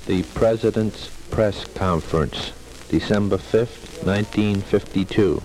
The President's Press Conference, December 5th, 1952.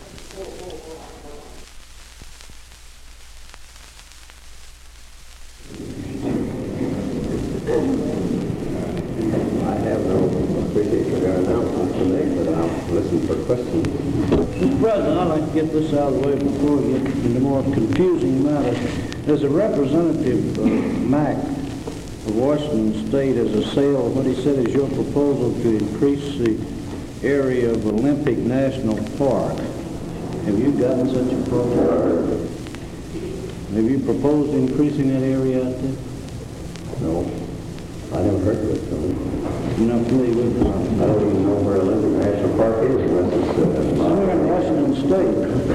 I have no particular announcement to make, but I'll listen for questions. Mr. President, I'd like to get this out of the way before we get into more confusing matters. As a representative of MAC of Washington State has assailed what he said is your proposal to increase the area of Olympic National Park. Have you gotten such a proposal? Have you proposed increasing that area out there? No, I never heard of it. You're not familiar with it? I don't even know where Olympic National Park is unless it's somewhere in Washington State.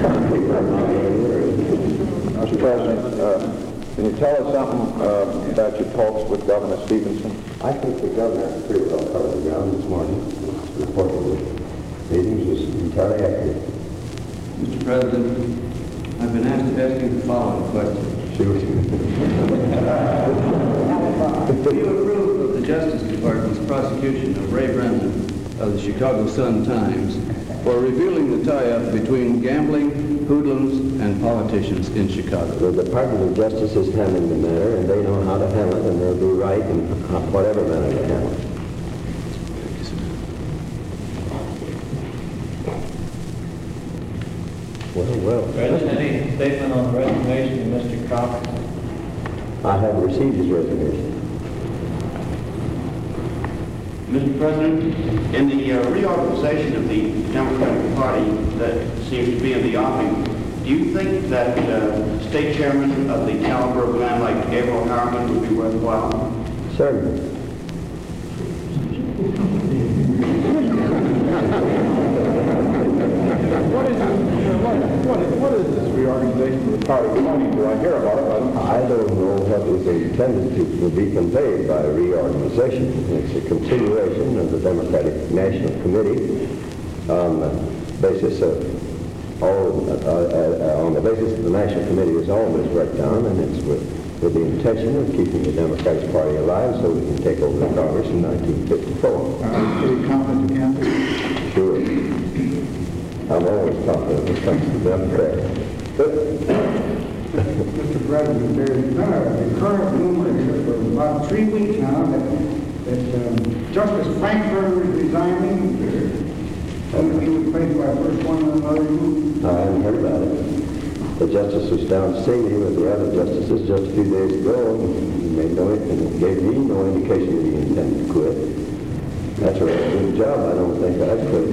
Mr. President, can you tell us something about your talks with Governor Stevenson? I think the governor pretty well covered the ground this morning. Reported the meetings was entirely accurate. Mr. President, I've been asked to ask you the following question. Sure. Do you approve of the Justice Department's prosecution of Ray Brennan of the Chicago Sun-Times for revealing the tie-up between gambling, hoodlums, and politicians in Chicago? The Department of Justice is handling the matter, and they know how to handle it, and they'll do right in whatever manner they handle it. Well. President, any statement on the resignation of Mr. Cox? I have received his resignation. Mr. President, in the reorganization of the Democratic Party that seems to be in the offing, do you think that state chairman of the caliber of a man like Gabriel Harriman would be worthwhile? Certainly. What is this reorganization of the party? Do I hear about it? I don't know what is intended to be conveyed by reorganization. It's a continuation of the Democratic National Committee on the basis of the National Committee has always worked on, and it's with the intention of keeping the Democratic Party alive so we can take over the Congress in 1954. Are you pretty confident you can? Sure. I'm always confident when it comes to Democrats. Mr. President, there's been a current rumor here for about 3 weeks now that Justice Frankfurter is resigning. He was faced by first one and another. I haven't heard about it. The justice was down to see me with the other justices just a few days ago, and he made no, and gave me no indication that he intended to quit. That's a really good job. I don't think I'd quit.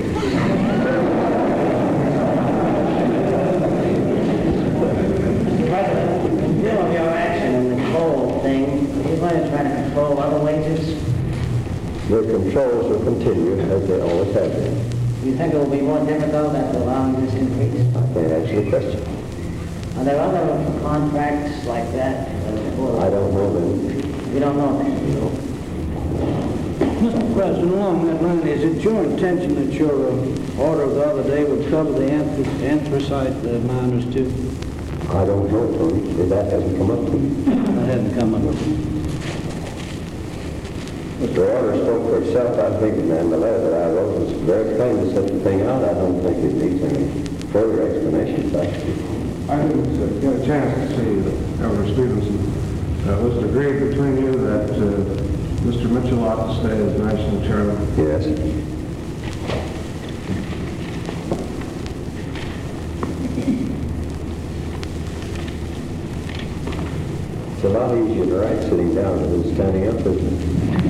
Of your action in the coal thing, are you going to try to control other wages? The controls will continue as they always have been. Do you think it will be more difficult after allowing this increase? I can't answer the question. Are there other contracts like that? I don't know them. You don't know that? No. Mr. President, along that line, is it your intention that your order of the other day would cover the anthracite miners too? I don't know, Tony. That hasn't come up to me. That hasn't come up. The order spoke for itself, I think, and the letter that I wrote was very plain to set the thing out. I don't think it needs any further explanations, actually. I didn't get a chance to see Governor Stevenson. Was it agreed between you that Mr. Mitchell ought to stay as national chairman? Yes. It's a lot easier to write sitting down than standing up, isn't it?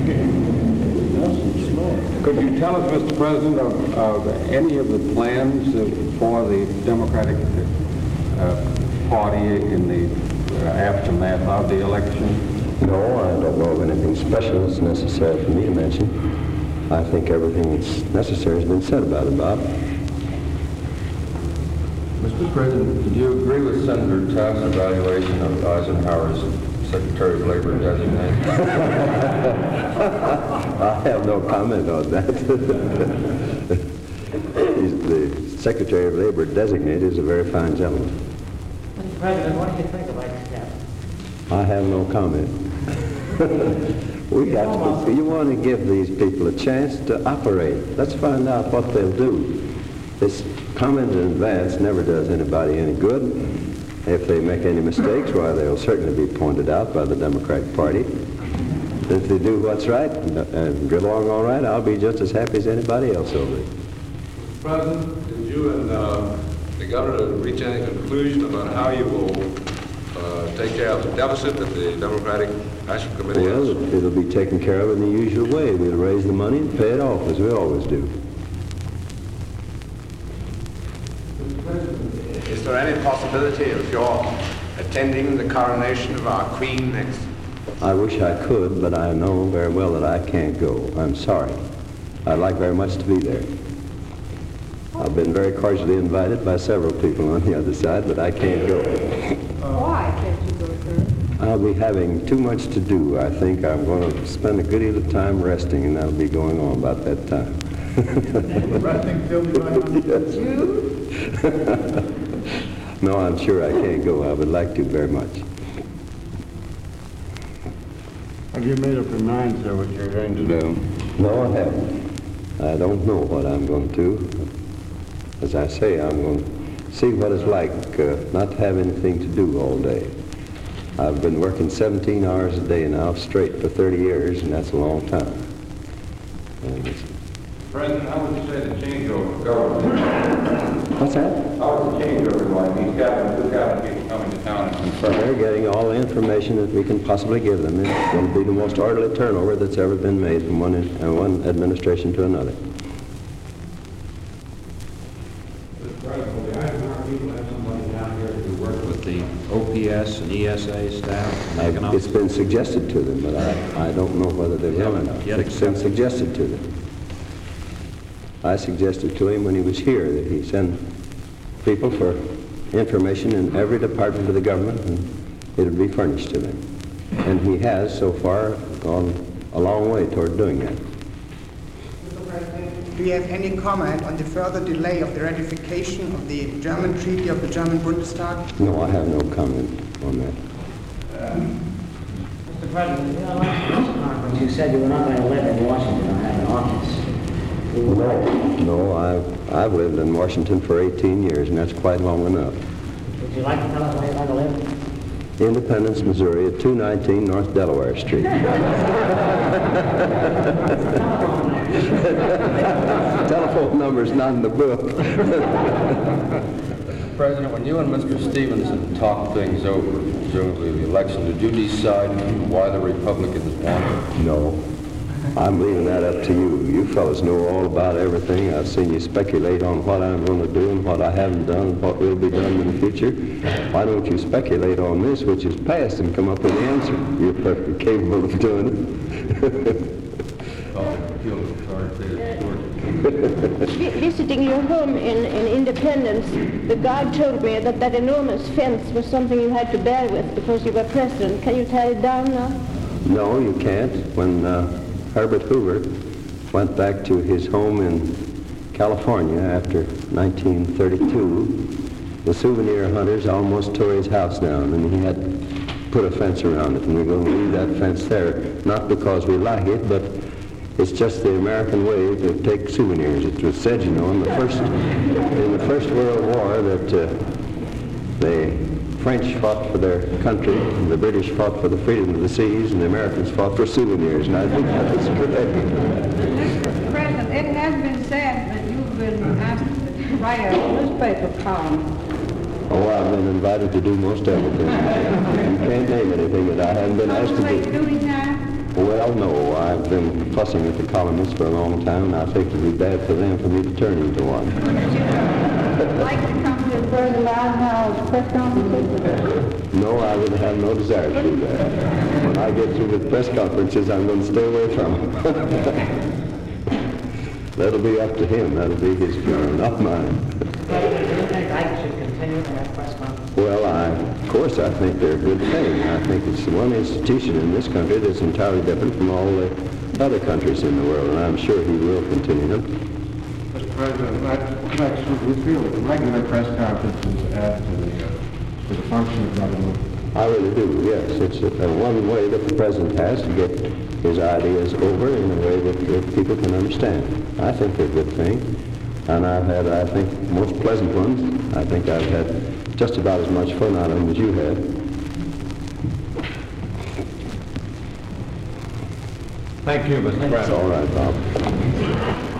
Could you tell us, Mr. President, of any of the plans for the Democratic Party in the aftermath of the election? No, I don't know of anything special that's necessary for me to mention. I think everything that's necessary has been said about it, Bob. Mr. President, did you agree with Senator Taft's evaluation of Eisenhower's Secretary of Labor designate? I have no comment on that. The Secretary of Labor designate is a very fine gentleman. Mr. President, what do you think of Ike Step? I have no comment. You want to give these people a chance to operate. Let's find out what they'll do. This comment in advance never does anybody any good. If they make any mistakes, why, they'll certainly be pointed out by the Democratic Party. If they do what's right and get along all right, I'll be just as happy as anybody else will be. Mr. President, did you and the governor reach any conclusion about how you will take care of the deficit that the Democratic National Committee has? Well, it'll be taken care of in the usual way. We'll raise the money and pay it off, as we always do. Is there any possibility of your attending the coronation of our Queen next? I wish I could, but I know very well that I can't go. I'm sorry. I'd like very much to be there. I've been very cordially invited by several people on the other side, but I can't go. Why can't you go, sir? I'll be having too much to do. I think I'm going to spend a good deal of time resting, and that'll be going on about that time. Resting still be going on? Yes. No, I'm sure I can't go. I would like to very much. Have you made up your mind, sir, what you're going to do? No, I haven't. I don't know what I'm going to do. As I say, I'm going to see what it's like not to have anything to do all day. I've been working 17 hours a day now straight for 30 years, and that's a long time. President, how would you say the changeover of government? What's that? How would the changeover like? These two cabinet people coming to town and confirming. They're getting all the information that we can possibly give them. It's going to be the most orderly turnover that's ever been made from one administration to another. OPS and ESA staff? It's been suggested to them, but I don't know whether they will or not. It's been suggested to them. I suggested to him when he was here that he send people for information in every department of the government, and it would be furnished to them. And he has, so far, gone a long way toward doing that. Mr. President, do you have any comment on the further delay of the ratification of the German treaty of the German Bundestag? No, I have no comment on that. Mr. President, in the last press conference, you said you were not going to live in Washington or have an office. No, I've lived in Washington for 18 years, and that's quite long enough. Would you like to tell us where you're going to live? Independence, Missouri, at 219 North Delaware Street. Telephone number's not in the book. President, when you and Mr. Stevenson talked things over, presumably the election, did you decide why the Republicans won? No. I'm leaving that up to you. You fellas know all about everything. I've seen you speculate on what I'm going to do and what I haven't done and what will be done in the future. Why don't you speculate on this, which is past, and come up with the answer? You're perfectly capable of doing it. Visiting your home in Independence, the guard told me that that enormous fence was something you had to bear with because you were president. Can you tear it down now? No, you can't. When Herbert Hoover went back to his home in California after 1932, the souvenir hunters almost tore his house down, and he had put a fence around it, and we're going to leave that fence there, not because we like it, but it's just the American way to take souvenirs. It was said, you know, in the First World War that the French fought for their country, and the British fought for the freedom of the seas, and the Americans fought for souvenirs, and I think that's correct. Mr. President, it has been said that you've been asked to write a newspaper column. Oh, I've been invited to do most everything. You can't name anything that I haven't been asked to do. Well, no, I've been fussing with the columnists for a long time, and I think it would be bad for them for me to turn into one. Would you like to come to Bernie Loudhouse press conferences? No, I would have no desire to do that. When I get through with press conferences, I'm going to stay away from them. That'll be up to him. That'll be his funeral, not mine. Do you think I should continue to have press conferences? Well, of course, I think they're a good thing. I think it's one institution in this country that's entirely different from all the other countries in the world, and I'm sure he will continue them. Mr. President, we feel that regular press conferences add to the function of government I really do, yes. It's one way that the president has to get his ideas over in a way that people can understand. I think they're a good thing, and I've had, I think, most pleasant ones. I think I've had just about as much fun out of them as you had. Thank you, Mr. President. All right, Bob.